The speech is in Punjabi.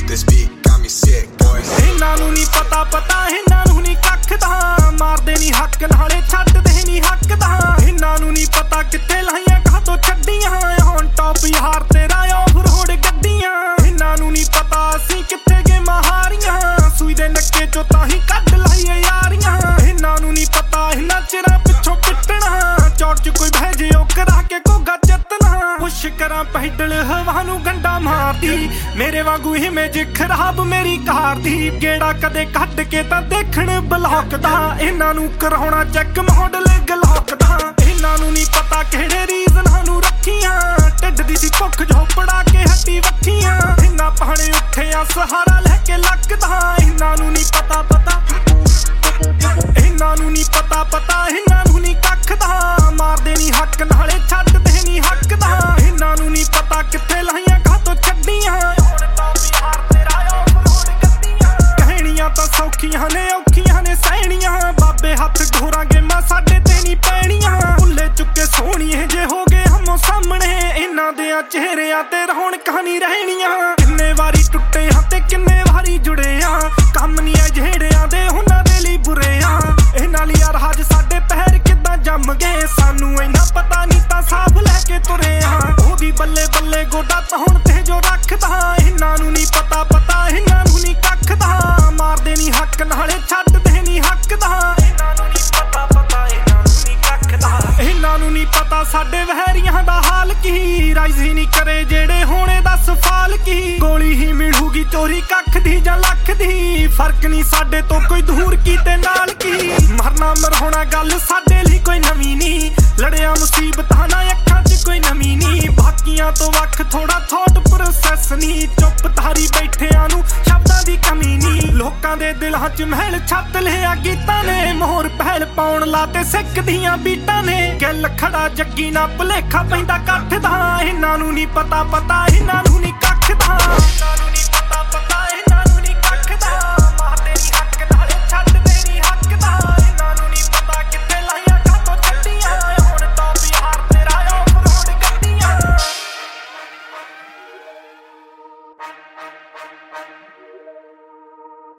This beat got me sick, boys. ਇਹਨਾਂ ਨੂੰ ਨਹੀਂ ਪਤਾ ਇਹਨਾਂ ਨੂੰ ਨਹੀਂ ਕੱਖ ਦਾ ਮਾਰਦੇ ਨਹੀਂ ਹੱਕ ਨਾਲੇ ਛੱਡਦੇ ਨਹੀਂ ਹੱਕ ਦਾ ਇਹਨਾਂ ਨੂੰ ਨਹੀਂ ਪਤਾ ਕਿੱਥੇ ਲਾਈਆਂ ਕਾਹਤੋਂ ਛੱਡੀਆਂ ਹੁਣ ਟੌਪ ਯਾਰ ਤੇਰਾ ਆਫ ਰੋਡ ਗੱਡੀਆਂ ਇਹਨਾਂ ਨੂੰ ਨਹੀਂ ਪਤਾ ਅਸੀਂ ਕਿੱਥੇ ਗੇਮਾਂ ਹਾਰੀਆਂ ਸੂਈ ਦੇ ਨੱਕੇ ਚੋਂ ਤਾਂ ਹੀ ਕੱਢ ਲਾਈਏ ਯਾਰੀਆਂ ਇਹਨਾਂ ਨੂੰ ਨਹੀਂ ਪਤਾ ਇਹਨਾਂ ਚਿਰਾਂ ਪਿੱਛੋਂ ਪਿੱਟਣਾ ਚੌੜ ਚ ਕੋਈ ਬਹਿ ਜੇ ਉਹ ਕਰਾ ਕੇ ਕੋਗਾ ਚੱਤਣਾ ਪੁੱਛ ਕਰਾਂ ਪੈਡਲ ਹਵਾ ਨੂੰ ਗੰਡਾ ਮਾਰਦੀ ਮੇਰੇ ਵਾਂਗੂ ਇਮੇਜ ਖਰਾਬ ਮੇਰੀ ਕਾਰ ਦੀ ਗੇੜਾ ਕਦੇ ਕੱਢ ਕੇ ਤਾਂ ਦੇਖਣ ਬਲੌਕ ਦਾ ਇਹਨਾਂ ਨੂੰ ਕਰਾਉਣਾ ਚੈੱਕ ਮਾਡਲ ਗਲੌਕ ਦਾ ਇਹਨਾਂ ਨੂੰ ਨਹੀਂ ਪਤਾ ਕਿਹੜੇ ਰੀਜ਼ਨਾਂ ਨੂੰ ਰੱਖੀਆਂ ਢਿੱਡ ਦੀ ਸੀ ਭੁੱਖ ਝੋਪੜਾ ਕੇ ਹੱਟੀ ਵੱਖੀਆਂ ਇਹਨਾਂ ਪਾਣੇ ਉੱਠਿਆ ਸਹਾਰਾ ਲੈ ਕੇ ਲੱਗਦਾ ਇਹਨਾਂ ਨੂੰ ਨਹੀਂ ਪਤਾ ਇਹਨਾਂ ਨੂੰ ਨਹੀਂ ਪਤਾ ਇਹਨਾਂ ਨੂੰ ਨਹੀਂ ਕੱਖ ਦਾ ਮਾਰਦੇ ਨਹੀਂ ਹੱਕ ਨਾਲੇ ਛੱਡਦੇ ਨਹੀਂ ਹੱਕ ਦਾ ਇਹਨਾਂ ਨੂੰ ਨਹੀਂ ਪਤਾ ਕਿੱਥੇ ਲਾਈਆਂ ਕਾਹਤੋਂ ਛੱਡੀਆਂ ਹੁਣ ਤਾਂ ਬਿਹਾਰ ਤੇਰਾ ਆਫ ਰੋਡ ਗੱਡੀਆਂ ਕਹਿਣੀਆਂ ਤਾਂ ਸੌਖੀਆਂ ਨੇ ਔਖੀਆਂ ਨੇ ਸਹਿਣੀਆਂ ਬਾਬੇ ਹੱਥ ਢੋਰਾਂ ਗੇਮਾਂ ਸਾਡੇ ਤੇ ਨਹੀਂ ਪੈਣੀਆਂ ਭੁੱਲੇ ਚੁੱਕੇ ਸੋਹਣੀਏ ਜੇ ਹੋ ਗਏ ਹਮੋ ਸਾਹਮਣੇ ਇਹਨਾਂ ਦਿਆਂ ਚਿਹਰਿਆਂ ਤੇ ਰੌਣਕਾਂ ਨਹੀਂ ਰਹਿਣੀਆਂ ਕਿੰਨੇ ਵਾਰੀ ਟੁੱਟੇ ਹਾਂ ਤੇ ਕਿੰਨੇ ਵਾਰੀ ਜੁੜੇ ਆ ਕੰਮ ਨਹੀਂ ਆ ਜਿਹੜਿਆਂ ਦੇ ਉਹਨਾਂ ਦੇ ਲਈ ਬੁਰੇ ਆ ਇਹਨਾਂ ਲਈ ਰਾਜ ਸਾਡੇ ਪਹਿਰ ਕਿੱਦਾਂ ਜੰਮ ਗਏ ਸਾਨੂੰ ਇੰਨਾ ਪਤਾ ਨਹੀਂ ਤਾਂ ਸਾਫ ਲੈ ਕੇ ਤੁਰੇ ਆ ਉਹਦੀ ਬੱਲੇ ਬੱਲੇ ਗੋਡਾ ਤਾਂ ਹੁਣ ਤੇ ਜੋ ਰੱਖਦਾ ਇਹਨਾਂ ਨੂੰ ਨਹੀਂ ਪਤਾ ਇਹਨਾਂ ਨੂੰ ਨਹੀਂ ਕੱਖ ਦਾ ਮਾਰਦੇ ਨਹੀਂ ਹੱਕ ਨਾਲੇ ਛੱਡਦੇ ਨਹੀਂ ਹੱਕ ਦਾ ਇਹਨਾਂ ਨੂੰ ਨਹੀਂ ਪਤਾ ਇਹਨਾਂ ਨੂੰ ਨਹੀਂ ਕੱਖ ਦਾ ਇਹਨਾਂ ਨੂੰ ਨਹੀਂ ਪਤਾ ਸਾਡੇ ਵਹਿਰੀਆਂ ਦਾ ਹਾਲ ਕੀ ਰਾਈਜ਼ ਹੀ ਨਹੀਂ ਕਰੇ ਜਿਹੜੇ ਹੋਣੇ ਦੱਸ ਫਾਲ ਕੀ ਗੋਲੀ ਹੀ ਮਿਲੂਗੀ ਚੋਰੀ ਕੱਖ ਦੀ ਜਾਂ ਲੱਖ ਦੀ ਫਰਕ ਨਹੀਂ ਸਾਡੇ ਤੋਂ ਕੋਈ ਦੂਰ ਕੀ ਤੇ ਨਾਲ ਕੀ ਮਰਨਾ ਮਰਵਾਉਣਾ ਗੱਲ ਸਾਡੇ ਲਈ ਕੋਈ ਨਵੀਂ ਨਹੀਂ ਲੜਿਆ ਮੁਸੀਬਤਾਂ ਨਾਲ ਅੱਖਾਂ 'ਚ ਕੋਈ ਨਵੀਂ ਨਹੀਂ ਬਾਕੀਆਂ ਤੋਂ ਵੱਖ ਥੋੜਾ ਥੋਟ ਪ੍ਰੋਸੈਸ ਨਹੀਂ ਚੁੱਪ ਤਾਰੀ ਬੈਠਿਆਂ ਨੂੰ ਸ਼ਬਦਾਂ ਦੀ ਕਮੀ ਨਹੀਂ ਲੋਕਾਂ ਦੇ ਦਿਲਾਂ 'ਚ ਮਹਿਲ ਛੱਤ ਲਿਆ ਗੀਤਾਂ ਨੇ ਮੋਹਰ ਪਹਿਲ ਪਾਉਣ ਲਾਤੇ ਸਿੱਖ ਦੀਆਂ ਬੀਟਾਂ ਨੇ ਗਿੱਲ ਖੜਾ ਜੱਗੀ ਨਾ ਭੁਲੇਖਾ ਪੈਂਦਾ ਕੱਠ ਦਾ ਇਹਨਾਂ ਨੂੰ ਨਹੀਂ ਪਤਾ ਇਹਨਾਂ